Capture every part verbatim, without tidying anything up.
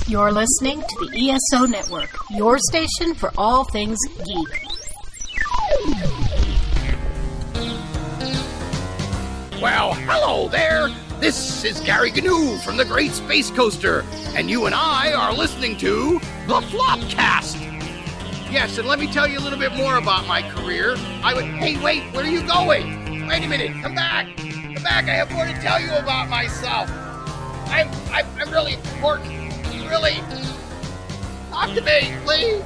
You're listening to the E S O Network, your station for all things geek. Well, hello there. This is Gary Gnu from the Great Space Coaster, and you and I are listening to the Flopcast. Yes, and let me tell you a little bit more about my career. I would. Hey, wait, where are you going? Wait a minute, come back. Come back, I have more to tell you about myself. I'm, I'm, I'm really important. Really. Talk to me, please.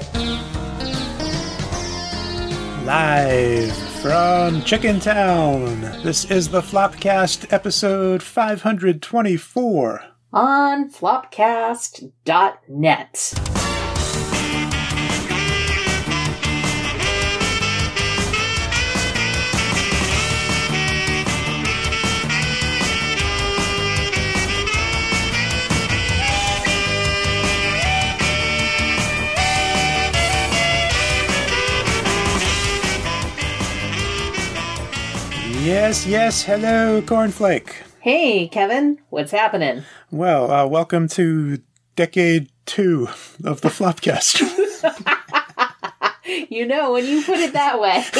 Live from Chicken Town, this is the Flopcast episode five hundred twenty-four. On flopcast dot net. Yes, yes, hello, Cornflake. Hey, Kevin, what's happening? Well, uh, welcome to decade two of the Flopcast. You know, when you put it that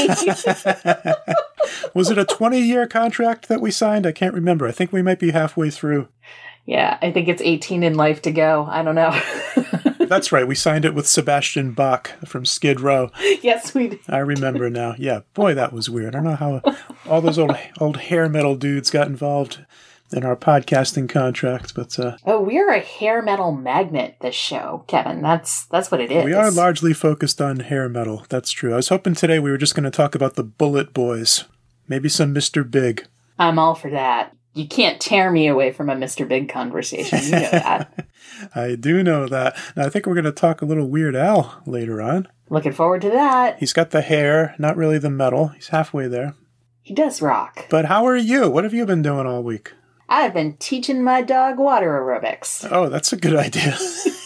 way. Was it a twenty-year contract that we signed? I can't remember. I think we might be halfway through. Yeah, I think it's eighteen in life to go. I don't know. That's right. We signed it with Sebastian Bach from Skid Row. Yes, we did. I remember now. Yeah, boy, that was weird. I don't know how all those old old hair metal dudes got involved in our podcasting contract, but uh, oh, we're a hair metal magnet. This show, Kevin. That's that's what it is. We are largely focused on hair metal. That's true. I was hoping today we were just going to talk about the Bullet Boys, maybe some Mister Big. I'm all for that. You can't tear me away from a Mister Big conversation. You know that. I do know that. Now, I think we're going to talk a little Weird Al later on. Looking forward to that. He's got the hair, not really the metal. He's halfway there. He does rock. But how are you? What have you been doing all week? I've been teaching my dog water aerobics. Oh, that's a good idea.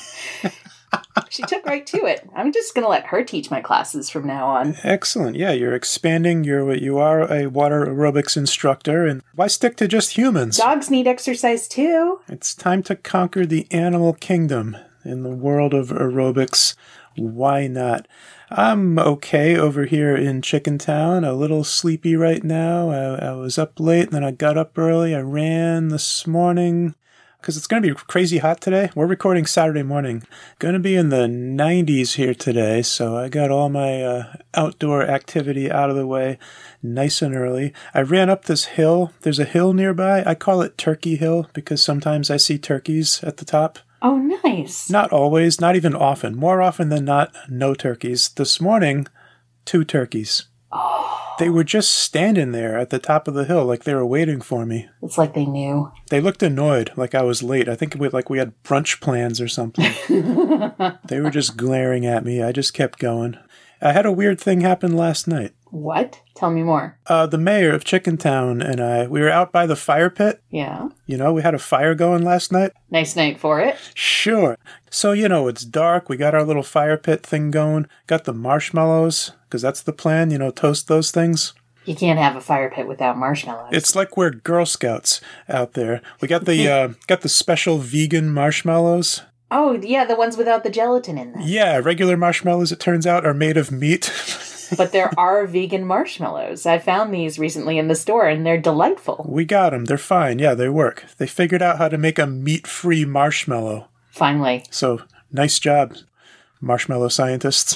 She took right to it. I'm just going to let her teach my classes from now on. Excellent. Yeah, you're expanding. You're, you are a water aerobics instructor. And why stick to just humans? Dogs need exercise too. It's time to conquer the animal kingdom in the world of aerobics. Why not? I'm okay over here in Chicken Town. A little sleepy right now. I, I was up late and then I got up early. I ran this morning. Because it's going to be crazy hot today. We're recording Saturday morning. Going to be in the nineties here today, so I got all my uh, outdoor activity out of the way nice and early. I ran up this hill. There's a hill nearby. I call it Turkey Hill because sometimes I see turkeys at the top. Oh, nice. Not always, not even often. More often than not, no turkeys. This morning, two turkeys. Oh. They were just standing there at the top of the hill like they were waiting for me. It's like they knew. They looked annoyed, like I was late. I think we, like we had brunch plans or something. They were just glaring at me. I just kept going. I had a weird thing happen last night. What? Tell me more. Uh, the mayor of Chicken Town and I, we were out by the fire pit. Yeah. You know, we had a fire going last night. Nice night for it. Sure. So, you know, it's dark. We got our little fire pit thing going. Got the marshmallows, because that's the plan, you know, toast those things. You can't have a fire pit without marshmallows. It's like we're Girl Scouts out there. We got the uh, got the special vegan marshmallows. Oh, yeah, the ones without the gelatin in them. Yeah, regular marshmallows, it turns out, are made of meat. But there are vegan marshmallows. I found these recently in the store, and they're delightful. We got them. They're fine. Yeah, they work. They figured out how to make a meat-free marshmallow. Finally. So, nice job, marshmallow scientists.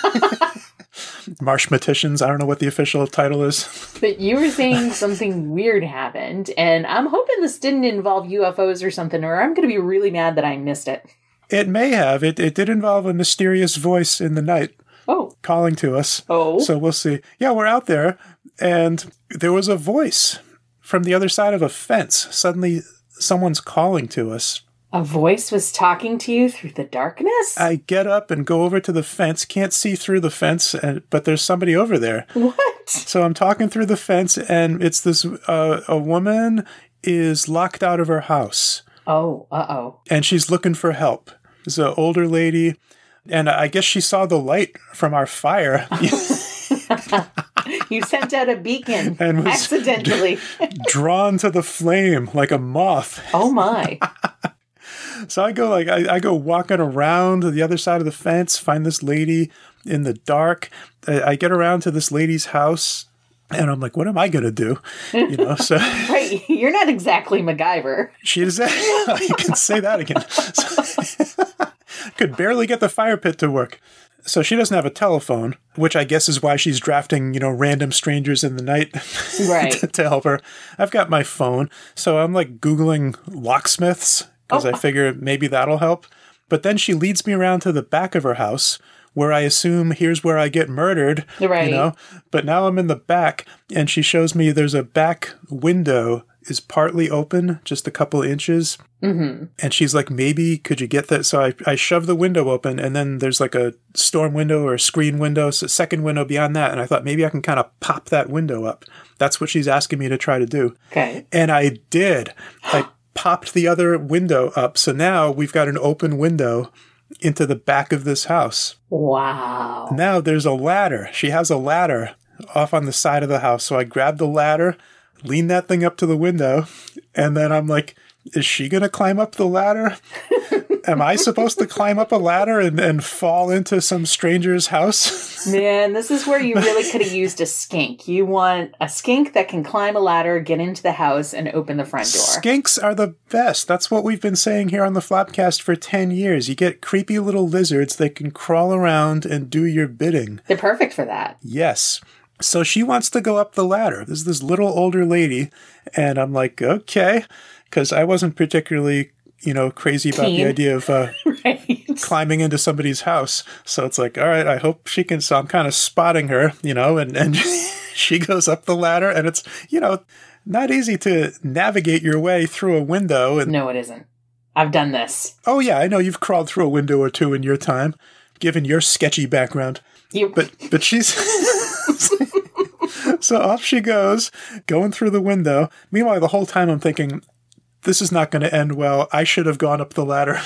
Marshmaticians. I don't know what the official title is. But you were saying something weird happened, and I'm hoping this didn't involve U F Os or something, or I'm going to be really mad that I missed it. It may have. It, it did involve a mysterious voice in the night. Oh. Calling to us. Oh. So we'll see. Yeah, we're out there, and there was a voice from the other side of a fence. Suddenly, someone's calling to us. A voice was talking to you through the darkness? I get up and go over to the fence. Can't see through the fence, but there's somebody over there. What? So I'm talking through the fence, and it's this, uh, a woman is locked out of her house. Oh, uh-oh. And she's looking for help. It's an older lady. And I guess she saw the light from our fire. You sent out a beacon and was accidentally. Drawn to the flame like a moth. Oh, my. So I go like I, I go walking around to the other side of the fence, find this lady in the dark. I, I get around to this lady's house, and I'm like, what am I gonna do? You know, so right, you're not exactly MacGyver. She is. You can say that again. So, could barely get the fire pit to work. So she doesn't have a telephone, which I guess is why she's drafting, you know, random strangers in the night right. to, to help her. I've got my phone, so I'm like Googling locksmiths because oh. I figure maybe that'll help. But then she leads me around to the back of her house, where I assume here's where I get murdered, right. you know. But now I'm in the back, and she shows me there's a back window is partly open, just a couple inches. Mm-hmm. And she's like, maybe could you get that? So I, I shove the window open, and then there's like a storm window or a screen window, so second window beyond that. And I thought maybe I can kind of pop that window up. That's what she's asking me to try to do. Okay. And I did. I popped the other window up. So now we've got an open window into the back of this house. Wow. Now there's a ladder. She has a ladder off on the side of the house. So I grabbed the ladder, leaned that thing up to the window, and then I'm like, is she going to climb up the ladder? Am I supposed to climb up a ladder and, and fall into some stranger's house? Man, this is where you really could have used a skink. You want a skink that can climb a ladder, get into the house, and open the front door. Skinks are the best. That's what we've been saying here on the Flopcast for ten years. You get creepy little lizards that can crawl around and do your bidding. They're perfect for that. Yes. So she wants to go up the ladder. There's this little older lady, and I'm like, okay, because I wasn't particularly, you know, crazy about Keen. the idea of uh, right. climbing into somebody's house. So it's like, all right, I hope she can. So I'm kind of spotting her, you know, and, and she goes up the ladder, and it's, you know, not easy to navigate your way through a window. And no, it isn't. I've done this. Oh, yeah, I know you've crawled through a window or two in your time, given your sketchy background. You... But, but she's... So off she goes, going through the window. Meanwhile, the whole time I'm thinking, this is not going to end well. I should have gone up the ladder.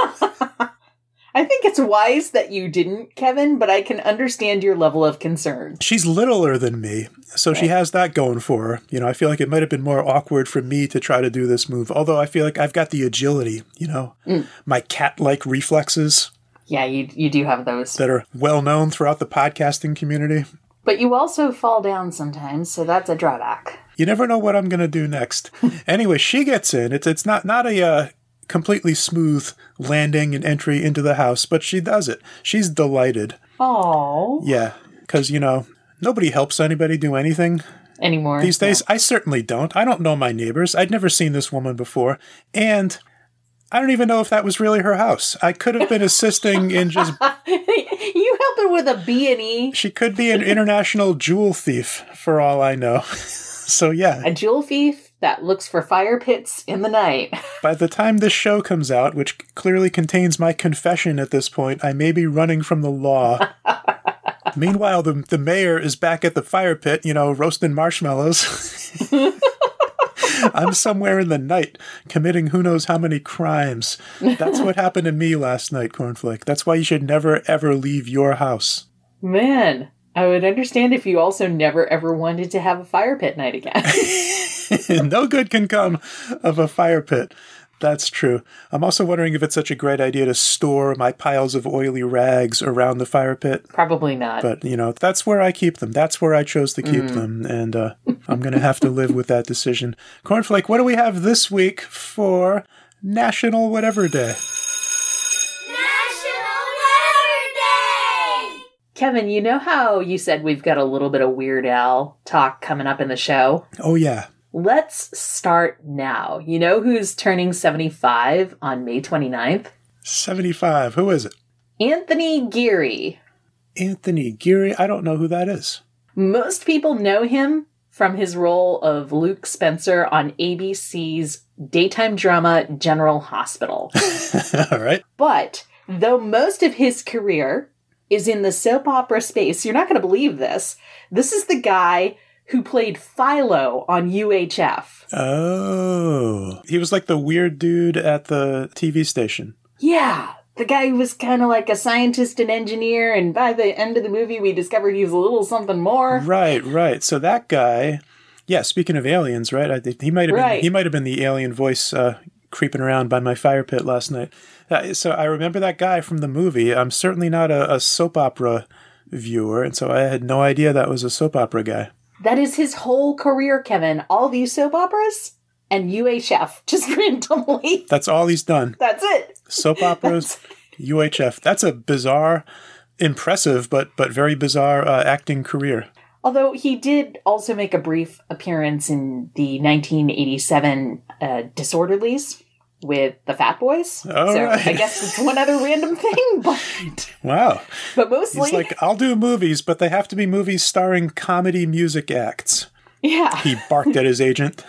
I think it's wise that you didn't, Kevin, but I can understand your level of concern. She's littler than me, so right. she has that going for her. You know, I feel like it might have been more awkward for me to try to do this move, although I feel like I've got the agility, you know, mm. my cat-like reflexes. Yeah, you you do have those. That are well known throughout the podcasting community. But you also fall down sometimes, so that's a drawback. You never know what I'm going to do next. Anyway, she gets in. It's it's not, not a uh, completely smooth landing and entry into the house, but she does it. She's delighted. Oh. Yeah, because, you know, nobody helps anybody do anything. Anymore. These days, yeah. I certainly don't. I don't know my neighbors. I'd never seen this woman before. And I don't even know if that was really her house. I could have been assisting in just... You help her with a B and E. She could be an international jewel thief, for all I know. So, yeah. A jewel thief that looks for fire pits in the night. By the time this show comes out, which clearly contains my confession at this point, I may be running from the law. Meanwhile, the, the mayor is back at the fire pit, you know, roasting marshmallows. I'm somewhere in the night committing who knows how many crimes. That's what happened to me last night, Cornflake. That's why you should never, ever leave your house. Man, I would understand if you also never, ever wanted to have a fire pit night again. No good can come of a fire pit. That's true. I'm also wondering if it's such a great idea to store my piles of oily rags around the fire pit. Probably not. But, you know, that's where I keep them. That's where I chose to keep mm. them. And uh, I'm going to have to live with that decision. Cornflake, what do we have this week for National Whatever Day? National Whatever Day! Kevin, you know how you said we've got a little bit of Weird Al talk coming up in the show? Oh, yeah. Let's start now. You know who's turning seventy-five on May twenty-ninth? seventy-five. Who is it? Anthony Geary. Anthony Geary? I don't know who that is. Most people know him from his role of Luke Spencer on A B C's daytime drama General Hospital. All right. But though most of his career is in the soap opera space, you're not going to believe this. This is the guy who played Philo on U H F. Oh. He was like the weird dude at the T V station. Yeah. The guy who was kind of like a scientist and engineer, and by the end of the movie, we discovered he was a little something more. Right, right. So that guy, yeah, speaking of aliens, right? I think he might have right. been he might have been the alien voice uh, creeping around by my fire pit last night. Uh, so I remember that guy from the movie. I'm certainly not a, a soap opera viewer, and so I had no idea that was a soap opera guy. That is his whole career, Kevin. All these soap operas and U H F, just randomly. That's all he's done. That's it. Soap operas, U H F. That's a bizarre, impressive, but but very bizarre uh, acting career. Although he did also make a brief appearance in the nineteen eighty-seven uh, Disorderlies with the Fat Boys. Oh, so right. I guess it's one other random thing, but Wow. but mostly, He's like, I'll do movies, but they have to be movies starring comedy music acts. yeah. He barked at his agent.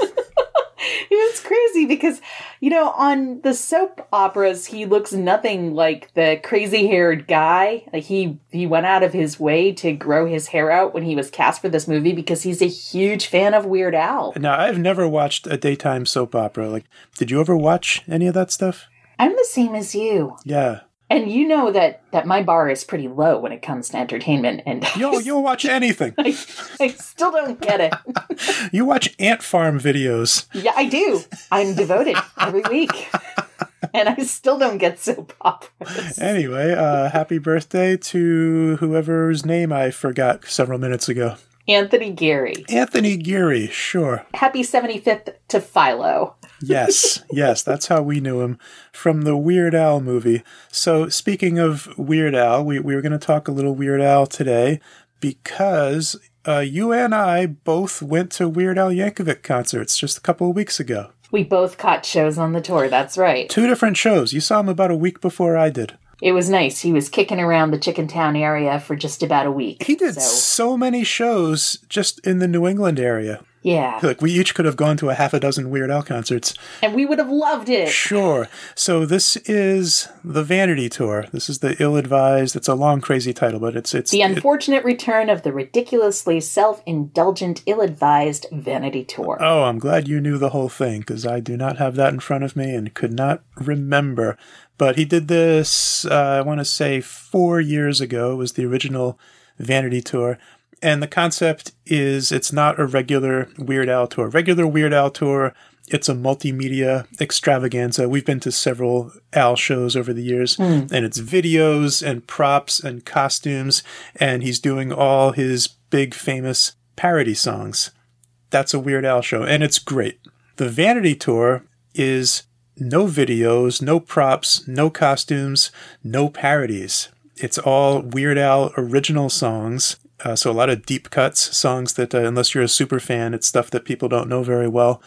It was crazy because, you know, on the soap operas, he looks nothing like the crazy-haired guy. Like he he went out of his way to grow his hair out when he was cast for this movie because he's a huge fan of Weird Al. Now, I've never watched a daytime soap opera. Like, did you ever watch any of that stuff? I'm the same as you. Yeah. And you know that, that my bar is pretty low when it comes to entertainment. And You'll, you'll watch anything. I, I still don't get it. You watch ant farm videos. Yeah, I do. I'm devoted every week. And I still don't get soap operas. Anyway, uh, happy birthday to whoever's name I forgot several minutes ago. Anthony Geary. Anthony Geary, sure. Happy seventy-fifth to Philo. Yes, yes, that's how we knew him from the Weird Al movie. So speaking of Weird Al, we, we were going to talk a little Weird Al today because uh, you and I both went to Weird Al Yankovic concerts just a couple of weeks ago. We both caught shows on the tour, that's right. Two different shows. You saw him about a week before I did. It was nice. He was kicking around the Chickentown area for just about a week. He did so, so many shows just in the New England area. Yeah. Like, we each could have gone to a half a dozen Weird Al concerts. And we would have loved it. Sure. So this is the Vanity Tour. This is the ill-advised. It's a long, crazy title, but it's... it's The unfortunate it, return of the ridiculously self-indulgent, ill-advised Vanity Tour. Oh, I'm glad you knew the whole thing, because I do not have that in front of me and could not remember. But he did this, uh, I want to say, four years ago. It was the original Vanity Tour. And the concept is it's not a regular Weird Al tour. Regular Weird Al tour, it's a multimedia extravaganza. We've been to several Al shows over the years, mm. and it's videos and props and costumes, and he's doing all his big famous parody songs. That's a Weird Al show, and it's great. The Vanity Tour is no videos, no props, no costumes, no parodies. It's all Weird Al original songs. Uh, so a lot of deep cuts, songs that, uh, unless you're a super fan, it's stuff that people don't know very well.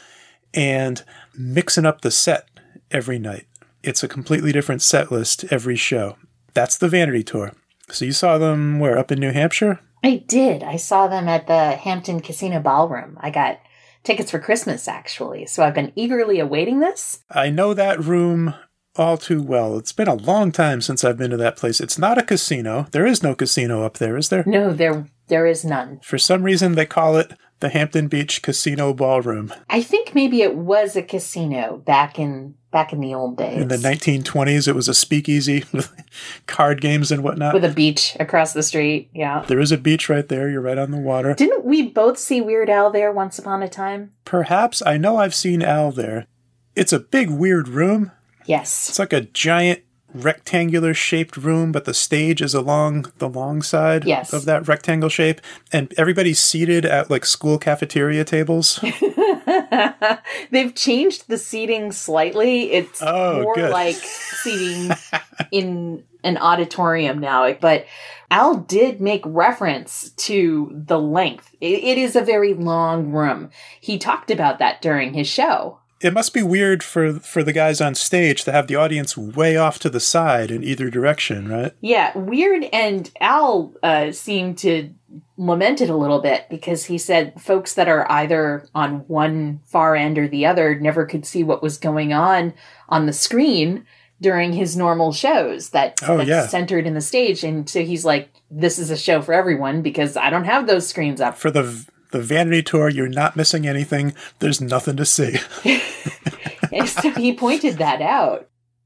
And mixing up the set every night. It's a completely different set list every show. That's the Vanity Tour. So you saw them where, up in New Hampshire? I did. I saw them at the Hampton Casino Ballroom. I got tickets for Christmas, actually. So I've been eagerly awaiting this. I know that room all too well. It's been a long time since I've been to that place. It's not a casino. There is no casino up there, is there? No, there there is none. For some reason, they call it the Hampton Beach Casino Ballroom. I think maybe it was a casino back in back in the old days. In the nineteen twenties, it was a speakeasy with card games and whatnot. With a beach across the street, yeah. There is a beach right there. You're right on the water. Didn't we both see Weird Al there once upon a time? Perhaps. I know I've seen Al there. It's a big, weird room. Yes. It's like a giant rectangular shaped room, but the stage is along the long side yes. of that rectangle shape. And everybody's seated at like school cafeteria tables. They've changed the seating slightly. It's oh, more good. like seating in an auditorium now. But Al did make reference to the length. It, it is a very long room. He talked about that during his show. It must be weird for for the guys on stage to have the audience way off to the side in either direction, right? Yeah, weird. And Al uh, seemed to lament it a little bit because he said folks that are either on one far end or the other never could see what was going on on the screen during his normal shows that, oh, that's yeah. centered in the stage. And so he's like, this is a show for everyone because I don't have those screens up. For the... The Vanity Tour, you're not missing anything. There's nothing to see. And so he pointed that out.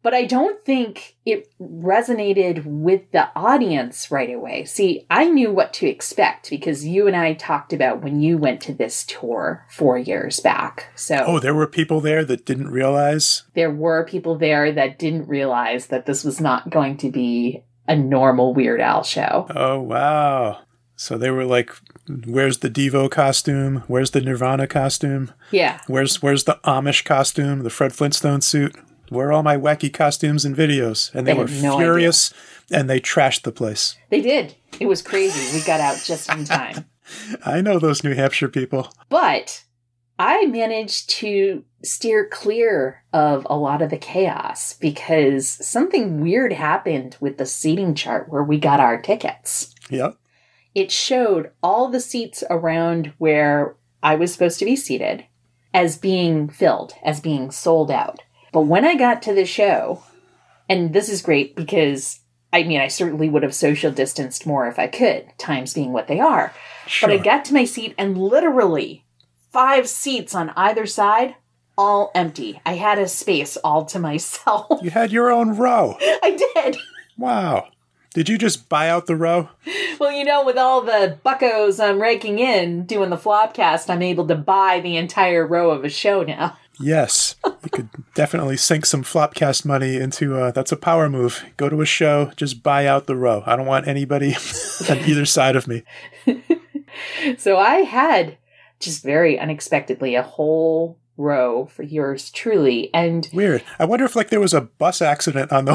But I don't think it resonated with the audience right away. See, I knew what to expect because you and I talked about when you went to this tour four years back. So, oh, there were people there that didn't realize? There were people there that didn't realize that this was not going to be a normal Weird Al show. Oh, wow. So they were like, where's the Devo costume? Where's the Nirvana costume? Yeah. Where's where's the Amish costume? The Fred Flintstone suit? Where are all my wacky costumes and videos? And they, They were had no furious, and they trashed the place. They did. It was crazy. We got out just in time. I know those New Hampshire people. But I managed to steer clear of a lot of the chaos because something weird happened with the seating chart where we got our tickets. Yep. It showed all the seats around where I was supposed to be seated as being filled, as being sold out. But when I got to the show, and this is great because, I mean, I certainly would have social distanced more if I could, times being what they are. Sure. But I got to my seat and literally five seats on either side, all empty. I had a space all to myself. You had your own row. I did. Wow. Did you just buy out the row? Well, you know, with all the buckos I'm raking in doing the Flopcast, I'm able to buy the entire row of a show now. Yes. You could definitely sink some Flopcast money into, uh, that's a power move. Go to a show, just buy out the row. I don't want anybody on either side of me. So I had, just very unexpectedly, a whole row for yours truly. And weird. I wonder if like there was a bus accident on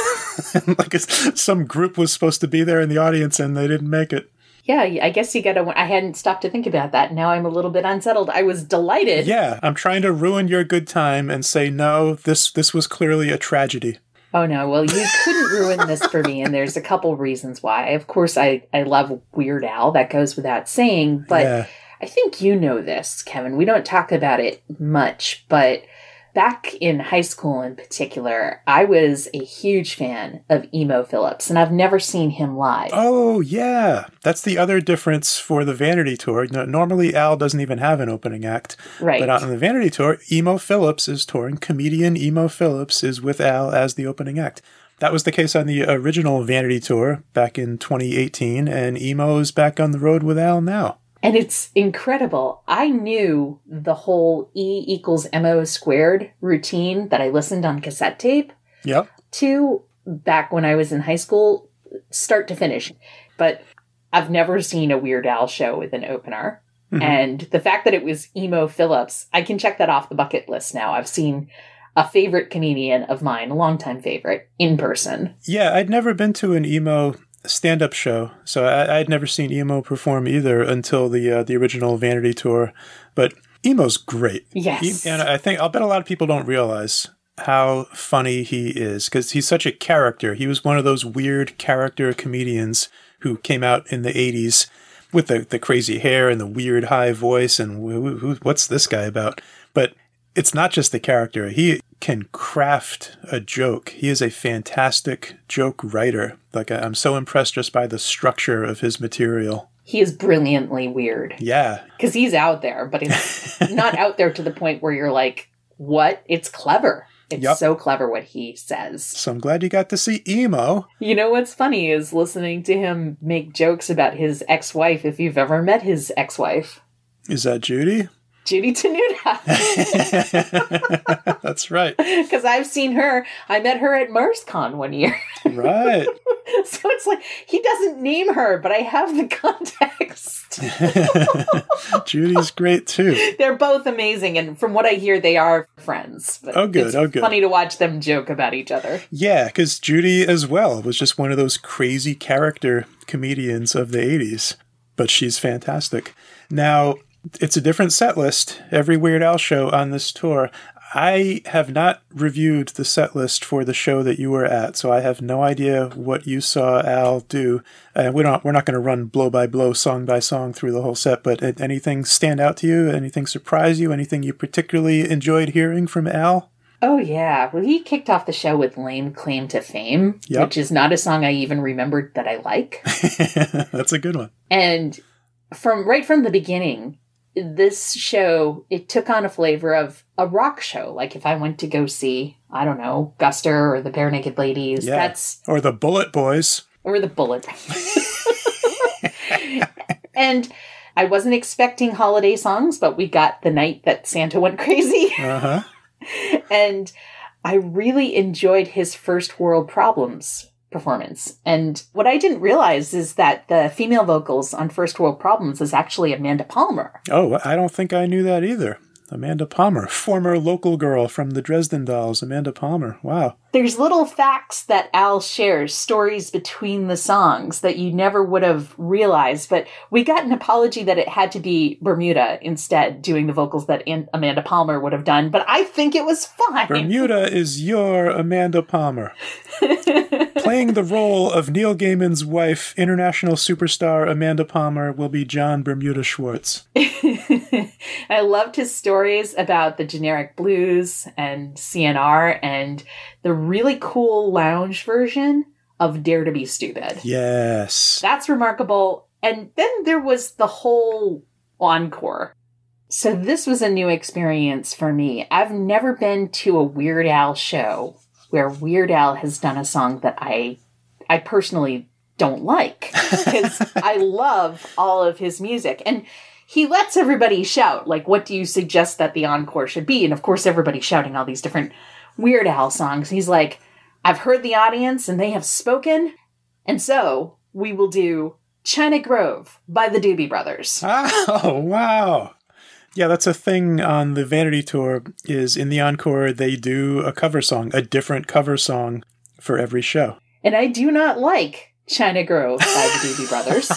the, like some group was supposed to be there in the audience and they didn't make it. Yeah, I guess you gotta, I hadn't stopped to think about that. Now I'm a little bit unsettled. I was delighted. Yeah, I'm trying to ruin your good time and say, no, this this was clearly a tragedy. Oh no, well you couldn't ruin this for me, and there's a couple reasons why. Of course, I, I love Weird Al, that goes without saying, but yeah. I think you know this, Kevin. We don't talk about it much, but back in high school in particular, I was a huge fan of Emo Phillips, and I've never seen him live. Oh, yeah. That's the other difference for the Vanity Tour. No, normally, Al doesn't even have an opening act. Right. But on the Vanity Tour, Emo Phillips is touring. Comedian Emo Phillips is with Al as the opening act. That was the case on the original Vanity Tour back in twenty eighteen, and Emo is back on the road with Al now. And it's incredible. I knew the whole E equals M O squared routine that I listened on cassette tape Yep. to back when I was in high school, start to finish. But I've never seen a Weird Al show with an opener. Mm-hmm. And the fact that it was Emo Phillips, I can check that off the bucket list now. I've seen a favorite comedian of mine, a longtime favorite, in person. Yeah, I'd never been to an Emo stand-up show, so I, I'd never seen Emo perform either until the uh, the original Vanity Tour. But Emo's great. Yes. He, and I think, I'll bet a lot of people don't realize how funny he is, because he's such a character. He was one of those weird character comedians who came out in the eighties with the, the crazy hair and the weird high voice, and who, who, what's this guy about? But it's not just the character. He can craft a joke. He is a fantastic joke writer. Like, I'm so impressed just by the structure of his material. He is brilliantly weird. Yeah. Because he's out there, but it's not out there to the point where you're like, what? It's clever. It's Yep. so clever what he says. So I'm glad you got to see Emo. You know what's funny is listening to him make jokes about his ex-wife, if you've ever met his ex-wife. Is that Judy? Judy Tenuta. That's right. Because I've seen her. I met her at MarsCon one year. Right. So it's like, he doesn't name her, but I have the context. Judy's great too. They're both amazing, and from what I hear, they are friends. But Oh, good, it's oh, good. funny to watch them joke about each other. Yeah, because Judy as well was just one of those crazy character comedians of the eighties. But she's fantastic. Now, it's a different set list. Every Weird Al show on this tour. I have not reviewed the set list for the show that you were at, so I have no idea what you saw Al do. Uh, we don't. We're not going to run blow by blow, song by song through the whole set. But anything stand out to you? Anything surprise you? Anything you particularly enjoyed hearing from Al? Oh, yeah. Well, he kicked off the show with Lame Claim to Fame, Yep. which is not a song I even remembered that I like. That's a good one. And from right from the beginning, this show, it took on a flavor of a rock show. Like if I went to go see, I don't know, Guster or the Bare Naked Ladies. Yeah. That's Or the Bullet Boys. Or the Bullet. And I wasn't expecting holiday songs, but we got The Night That Santa Went Crazy. Uh-huh. And I really enjoyed his First World Problems performance. And what I didn't realize is that the female vocals on First World Problems is actually Amanda Palmer. Oh, I don't think I knew that either. Amanda Palmer, former local girl from the Dresden Dolls, Amanda Palmer. Wow. There's little facts that Al shares, stories between the songs that you never would have realized, but we got an apology that it had to be Bermuda instead doing the vocals that Amanda Palmer would have done, but I think it was fine. Bermuda is your Amanda Palmer. Playing the role of Neil Gaiman's wife, international superstar Amanda Palmer, will be John Bermuda Schwartz. I loved his stories about the generic blues and C N R and the really cool lounge version of Dare to Be Stupid. Yes. That's remarkable. And then there was the whole encore. So this was a new experience for me. I've never been to a Weird Al show where Weird Al has done a song that I I personally don't like, because I love all of his music. And he lets everybody shout, like, what do you suggest that the encore should be? And of course, everybody's shouting all these different Weird Al songs. He's like, I've heard the audience and they have spoken. And so we will do China Grove by the Doobie Brothers. Oh, wow. Yeah, that's a thing on the Vanity Tour, is in the encore, they do a cover song, a different cover song for every show. And I do not like China Grove by the Doobie Brothers,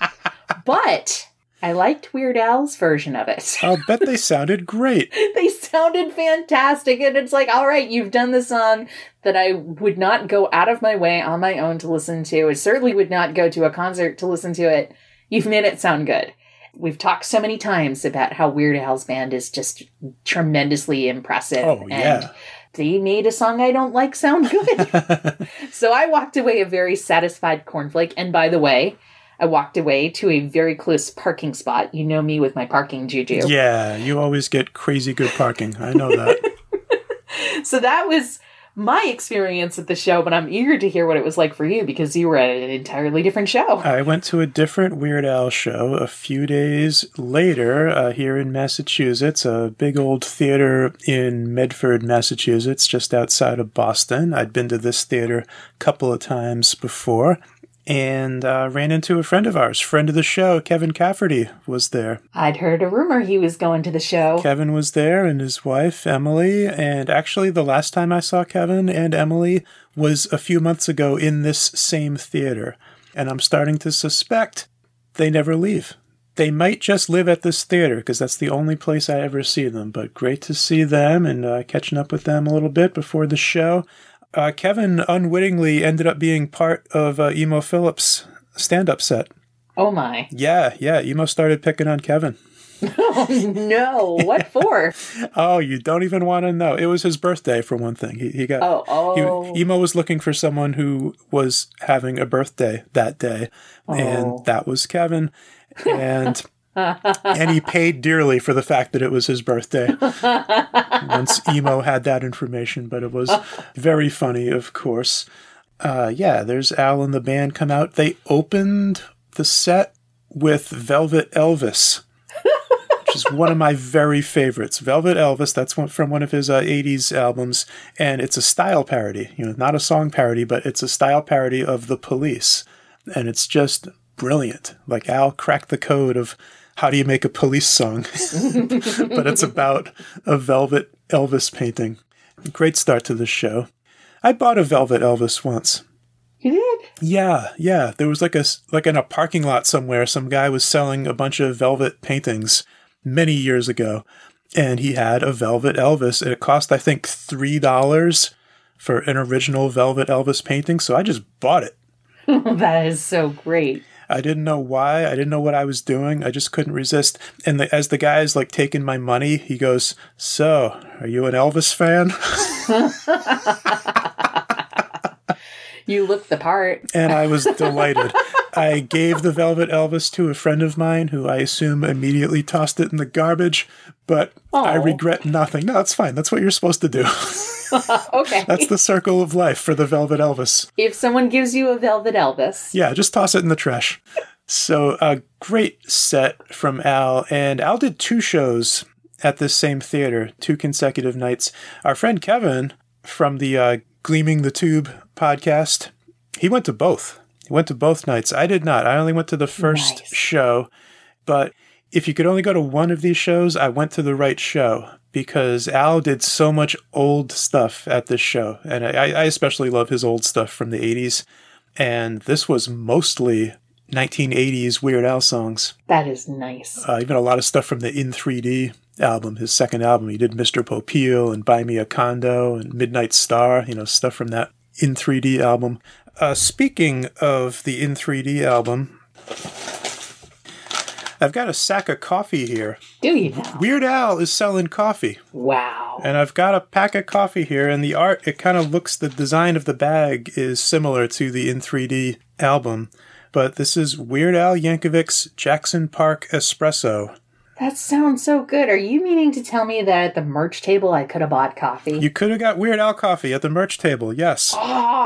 but I liked Weird Al's version of it. I'll bet they sounded great. They sounded fantastic. And it's like, all right, you've done the song that I would not go out of my way on my own to listen to. I certainly would not go to a concert to listen to it. You've made it sound good. We've talked so many times about how Weird Al's band is just tremendously impressive. Oh, yeah. And they made a song I don't like sound good. So I walked away a very satisfied cornflake. And by the way, I walked away to a very close parking spot. You know me with my parking juju. Yeah, you always get crazy good parking. I know that. So that was my experience at the show, but I'm eager to hear what it was like for you, because you were at an entirely different show. I went to a different Weird Al show a few days later uh, here in Massachusetts, a big old theater in Medford, Massachusetts, just outside of Boston. I'd been to this theater a couple of times before. And uh, ran into a friend of ours, friend of the show, Kevin Cafferty, was there. I'd heard a rumor he was going to the show. Kevin was there, and his wife, Emily. And actually, the last time I saw Kevin and Emily was a few months ago in this same theater. And I'm starting to suspect they never leave. They might just live at this theater, because that's the only place I ever see them. But great to see them, and uh, catching up with them a little bit before the show. Uh, Kevin unwittingly ended up being part of uh, Emo Phillips' stand-up set. Oh, my. Yeah, yeah. Emo started picking on Kevin. Oh, no. What for? Oh, you don't even want to know. It was his birthday, for one thing. He, he got. Oh, oh. He, Emo was looking for someone who was having a birthday that day, oh. and that was Kevin. And... and he paid dearly for the fact that it was his birthday once Emo had that information, but it was very funny, of course. Uh, yeah, there's Al and the band come out. They opened the set with Velvet Elvis, which is one of my very favorites. Velvet Elvis, that's one from one of his uh, eighties albums, and it's a style parody. You know, not a song parody, but it's a style parody of The Police, and it's just brilliant. Like, Al cracked the code of how do you make a Police song? But it's about a Velvet Elvis painting. Great start to the show. I bought a Velvet Elvis once. You did? Yeah, yeah. There was like a, like in a parking lot somewhere, some guy was selling a bunch of velvet paintings many years ago. And he had a Velvet Elvis. And it cost, I think, three dollars for an original Velvet Elvis painting. So I just bought it. That is so great. I didn't know why. I didn't know what I was doing. I just couldn't resist. And the, as the guy's like taking my money, he goes, "So, are you an Elvis fan?" You look the part. And I was delighted. I gave the Velvet Elvis to a friend of mine who I assume immediately tossed it in the garbage, but Oh. I regret nothing. No, it's fine. That's what you're supposed to do. Okay. That's the circle of life for the Velvet Elvis. If someone gives you a Velvet Elvis. Yeah, just toss it in the trash. So a great set from Al, and Al did two shows at this same theater, two consecutive nights. Our friend Kevin from the uh, Gleaming the Tube podcast, he went to both. He went to both nights. I did not. I only went to the first Nice. show. But if you could only go to one of these shows, I went to the right show because Al did so much old stuff at this show. And I, I especially love his old stuff from the eighties. And this was mostly nineteen eighties Weird Al songs. That is nice. Uh, even a lot of stuff from the In three D album, his second album. He did Mister Popeil and Buy Me a Condo and Midnight Star, you know, stuff from that In three D album. Uh, speaking of the In three D album, I've got a sack of coffee here. Do you now? Weird Al is selling coffee. Wow. And I've got a pack of coffee here, and the art, it kind of looks, the design of the bag is similar to the In three D album. But this is Weird Al Yankovic's Jackson Park Espresso. That sounds so good. Are you meaning to tell me that at the merch table I could have bought coffee? You could have got Weird Al coffee at the merch table, yes.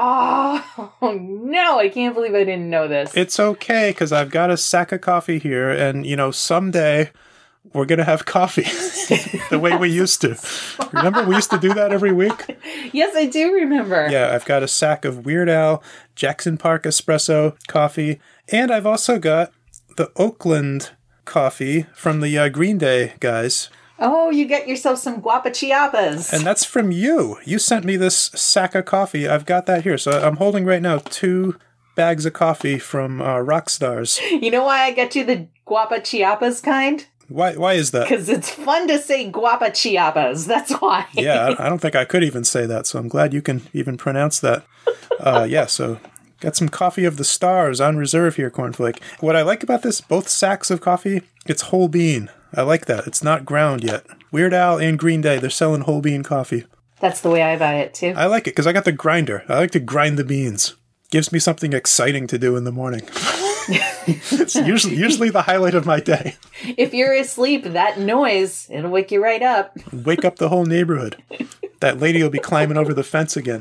Oh, no, I can't believe I didn't know this. It's okay, because I've got a sack of coffee here, and, you know, someday we're going to have coffee the way we used to. Remember, we used to do that every week? Yes, I do remember. Yeah, I've got a sack of Weird Al Jackson Park Espresso coffee, and I've also got the Oakland coffee from the uh, Green Day guys. Oh, you get yourself some guapa chiapas. And that's from you. You sent me this sack of coffee. I've got that here. So I'm holding right now two bags of coffee from uh, Rockstars. You know why I get you the guapa chiapas kind? Why Why is that? Because it's fun to say guapa chiapas. That's why. Yeah, I, I don't think I could even say that, so I'm glad you can even pronounce that. Uh, yeah, so got some coffee of the stars on reserve here, Cornflake. What I like about this, both sacks of coffee, it's whole bean. I like that. It's not ground yet. Weird Al and Green Day, they're selling whole bean coffee. That's the way I buy it, too. I like it because I got the grinder. I like to grind the beans. Gives me something exciting to do in the morning. It's usually usually the highlight of my day. If you're asleep, that noise, it'll wake you right up. Wake up the whole neighborhood. That lady will be climbing over the fence again.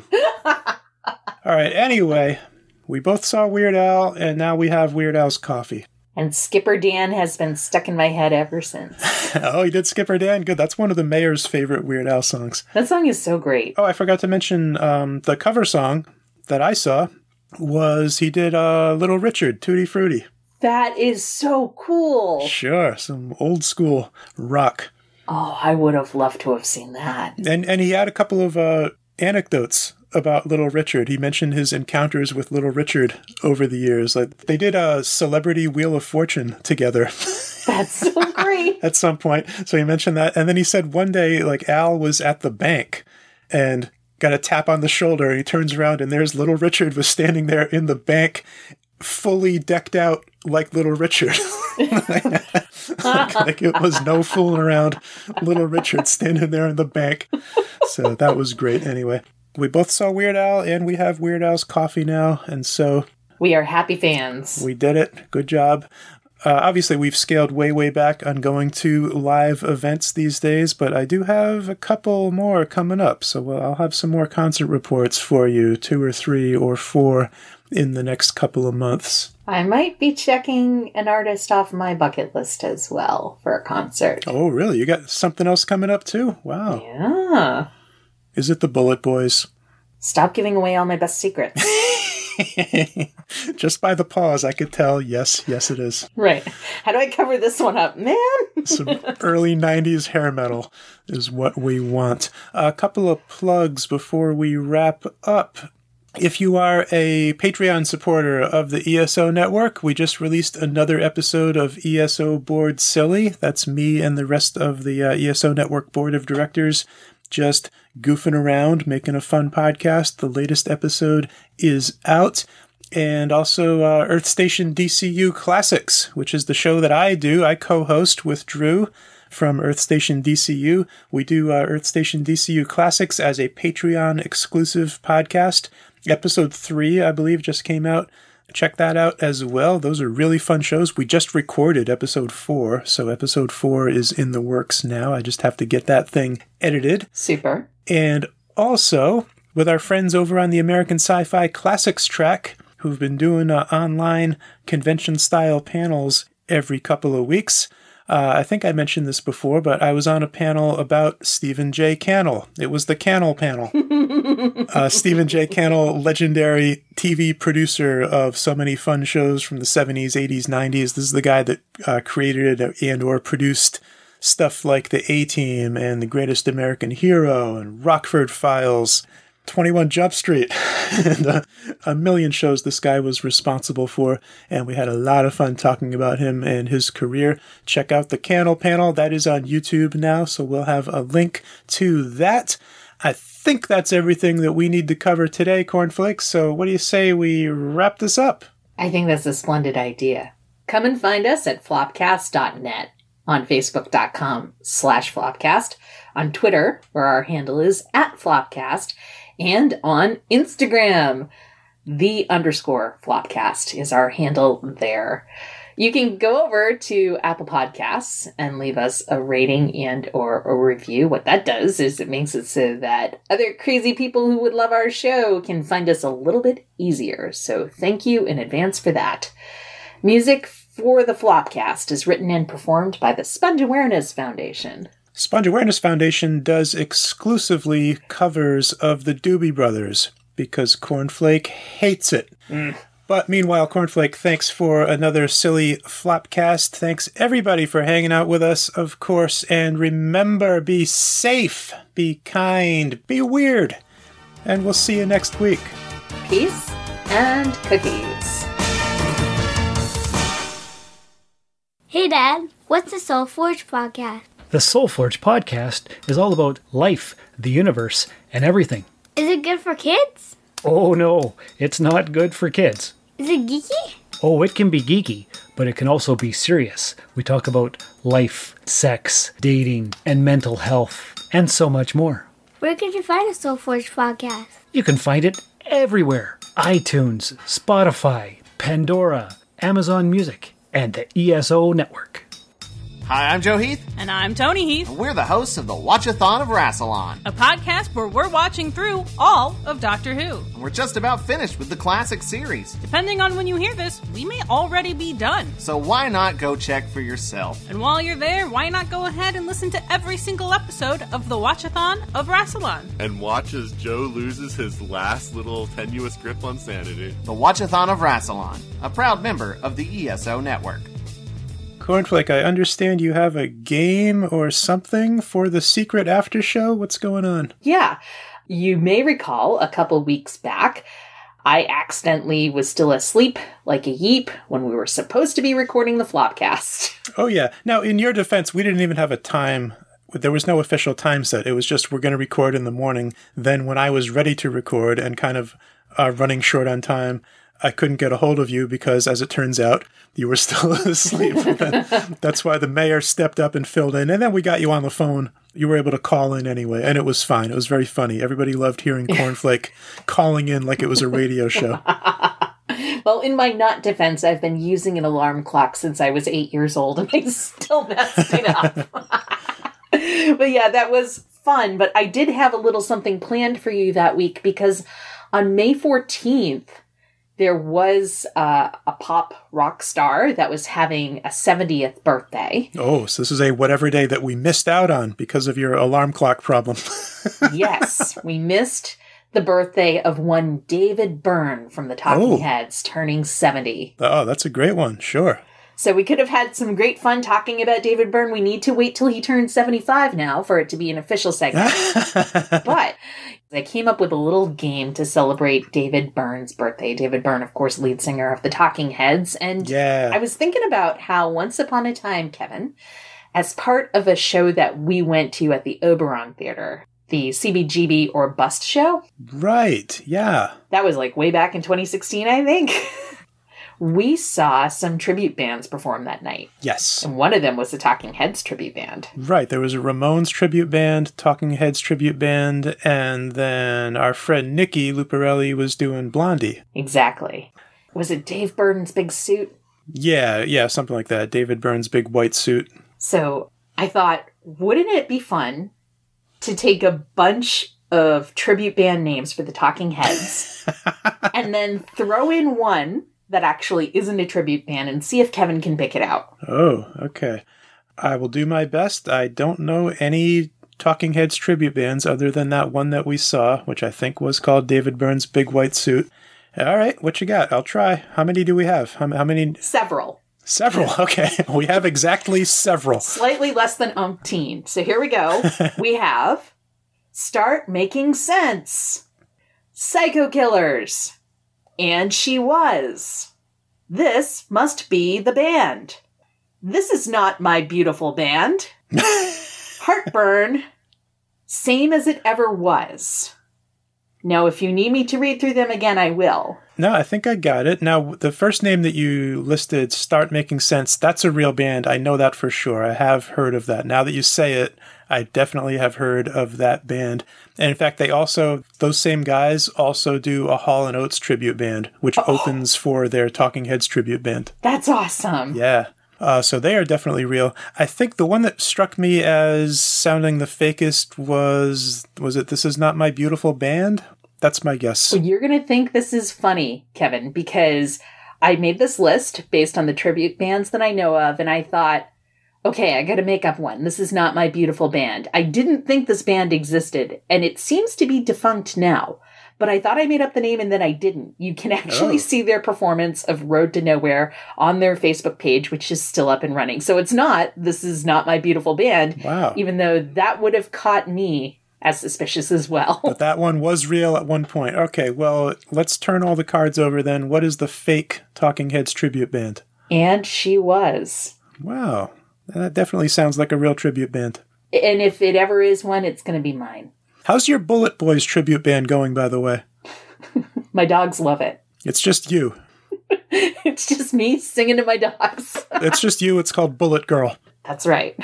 All right, anyway, we both saw Weird Al, and now we have Weird Al's coffee. And Skipper Dan has been stuck in my head ever since. Oh, you did Skipper Dan? Good. That's one of the mayor's favorite Weird Al songs. That song is so great. Oh, I forgot to mention um, the cover song that I saw was he did uh, Little Richard, Tutti Frutti. That is so cool. Sure, some old school rock. Oh, I would have loved to have seen that. And and he had a couple of uh, anecdotes about Little Richard. He mentioned his encounters with Little Richard over the years. Like they did a Celebrity Wheel of Fortune together. That's so great. At some point. So he mentioned that. And then he said one day, like, Al was at the bank and got a tap on the shoulder, and he turns around, and there's Little Richard was standing there in the bank, fully decked out like Little Richard. like, like it was no fooling around. Little Richard standing there in the bank. So that was great. Anyway, we both saw Weird Al, and we have Weird Al's coffee now, and so We are happy fans. we did it. Good job. Uh, obviously, we've scaled way, way back on going to live events these days, but I do have a couple more coming up. So well, I'll have some more concert reports for you, two or three or four in the next couple of months. I might be checking an artist off my bucket list as well for a concert. Oh, really? You got something else coming up too? Wow. Yeah. Is it the Bullet Boys? Stop giving away all my best secrets. Just by the pause, I could tell, yes, yes it is. Right. How do I cover this one up, man? Some early nineties hair metal is what we want. A couple of plugs before we wrap up. If you are a Patreon supporter of the E S O Network, we just released another episode of E S O Board Silly. That's me and the rest of the uh, E S O Network Board of Directors just goofing around, making a fun podcast. The latest episode is out. And also uh, Earth Station D C U Classics, which is the show that I do. I co-host with Drew from Earth Station D C U. We do uh, Earth Station D C U Classics as a Patreon exclusive podcast. Episode three, I believe, just came out Check that out as well. Those are really fun shows. We just recorded episode four, so episode four is in the works now. I just have to get that thing edited. Super. And also, with our friends over on the American Sci-Fi Classics track, who've been doing uh, online convention-style panels every couple of weeks. Uh, I think I mentioned this before, but I was on a panel about Stephen J. Cannell. It was the Cannell panel. uh, Stephen J. Cannell, legendary T V producer of so many fun shows from the seventies, eighties, nineties. This is the guy that uh, created and or produced stuff like The A-Team and The Greatest American Hero and Rockford Files, twenty-one Jump Street, and uh, a million shows this guy was responsible for, and we had a lot of fun talking about him and his career. Check out the Cannell panel. That is on YouTube now, so we'll have a link to that. I think that's everything that we need to cover today, Cornflakes, so what do you say we wrap this up? I think that's a splendid idea. Come and find us at flopcast dot net, on facebook.com slash flopcast, on Twitter, where our handle is at flopcast, and on Instagram, the underscore Flopcast is our handle there. You can go over to Apple Podcasts and leave us a rating and or a review. What that does is it makes it so that other crazy people who would love our show can find us a little bit easier. So thank you in advance for that. Music for the Flopcast is written and performed by the Sponge Awareness Foundation. Sponge Awareness Foundation does exclusively covers of the Doobie Brothers because Cornflake hates it. Mm. But meanwhile, Cornflake, thanks for another silly Flopcast. Thanks everybody for hanging out with us, of course. And remember, be safe, be kind, be weird. And we'll see you next week. Peace and cookies. Hey, Dad, what's the Soul Forge podcast? The Soul Forge podcast is all about life, the universe, and everything. Is it good for kids? Oh no, it's not good for kids. Is it geeky? Oh, it can be geeky, but it can also be serious. We talk about life, sex, dating, and mental health, and so much more. Where could you find a Soul Forge podcast? You can find it everywhere. iTunes, Spotify, Pandora, Amazon Music, and the E S O Network. Hi, I'm Joe Heath. And I'm Tony Heath. And we're the hosts of the Watchathon of Rassilon, a podcast where we're watching through all of Doctor Who. And we're just about finished with the classic series. Depending on when you hear this, we may already be done. So why not go check for yourself? And while you're there, why not go ahead and listen to every single episode of the Watchathon of Rassilon? And watch as Joe loses his last little tenuous grip on sanity. The Watchathon of Rassilon, a proud member of the E S O Network. Cornflake, I understand you have a game or something for the secret after show. What's going on? Yeah. You may recall a couple weeks back, I accidentally was still asleep like a yeep when we were supposed to be recording the Flopcast. Oh, yeah. Now, in your defense, we didn't even have a time. There was no official time set. It was just we're going to record in the morning. Then when I was ready to record and kind of uh, running short on time, I couldn't get a hold of you because, as it turns out, you were still asleep. That's why the mayor stepped up and filled in. And then we got you on the phone. You were able to call in anyway, and it was fine. It was very funny. Everybody loved hearing Cornflake calling in like it was a radio show. Well, in my not defense, I've been using an alarm clock since I was eight years old, and I still messed it up. But yeah, that was fun. But I did have a little something planned for you that week because on May fourteenth, there was uh, a pop rock star that was having a seventieth birthday. Oh, so this is a whatever day that we missed out on because of your alarm clock problem. Yes, we missed the birthday of one David Byrne from the Talking Oh. Heads, turning seventy. Oh, that's a great one. Sure. So we could have had some great fun talking about David Byrne. We need to wait till he turns seventy-five now for it to be an official segment. But I came up with a little game to celebrate David Byrne's birthday. David Byrne, of course, lead singer of the Talking Heads. And Yeah. I was thinking about how once upon a time, Kevin, as part of a show that we went to at the Oberon Theater, the C B G B or Bust show, Right. Yeah. that was like way back in twenty sixteen, I think. We saw some tribute bands perform that night. Yes. And one of them was the Talking Heads tribute band. Right. There was a Ramones tribute band, Talking Heads tribute band, and then our friend Nikki Luparelli was doing Blondie. Exactly. was it Dave Burton's big suit? Yeah, yeah, something like that. David Byrne's big white suit. So I thought, wouldn't it be fun to take a bunch of tribute band names for the Talking Heads and then throw in one that actually isn't a tribute band and see if Kevin can pick it out? Oh, okay. I will do my best. I don't know any Talking Heads tribute bands other than that one that we saw, which I think was called David Byrne's Big White Suit. All right, what you got? I'll try. How many do we have? How, how many? Several. Several, okay. We have exactly several. Slightly less than umpteen. So here we go. We have Start Making Sense, Psycho Killers, And She Was. This Must Be the Band. This Is Not My Beautiful Band. Heartburn. Same As It Ever Was. Now, if you need me to read through them again, I will. No, I think I got it. Now, the first name that you listed, Start Making Sense, that's a real band. I know that for sure. I have heard of that. Now that you say it, I definitely have heard of that band. And in fact, they also, those same guys also do a Hall and Oates tribute band, which oh. opens for their Talking Heads tribute band. That's awesome. Yeah. Uh, so they are definitely real. I think the one that struck me as sounding the fakest was, was it This Is Not My Beautiful Band? That's my guess. Well, you're going to think this is funny, Kevin, because I made this list based on the tribute bands that I know of, and I thought, okay, I got to make up one. This Is Not My Beautiful Band. I didn't think this band existed, and it seems to be defunct now. But I thought I made up the name and then I didn't. You can actually oh. see their performance of Road to Nowhere on their Facebook page, which is still up and running. So it's not, This Is Not My Beautiful Band. Wow. Even though that would have caught me as suspicious as well. But that one was real at one point. Okay, well, let's turn all the cards over then. What is the fake Talking Heads tribute band? And She Was. Wow. That definitely sounds like a real tribute band. And if it ever is one, it's going to be mine. How's your Bullet Boys tribute band going, by the way? My dogs love it. It's just you. It's just me singing to my dogs. It's just you. It's called Bullet Girl. That's right.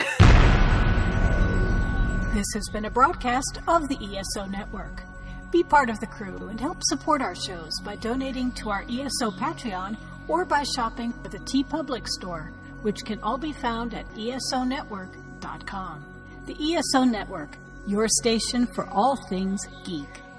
This has been a broadcast of the E S O Network. Be part of the crew and help support our shows by donating to our E S O Patreon or by shopping at the TeePublic store, which can all be found at E S O network dot com. The E S O Network, your station for all things geek.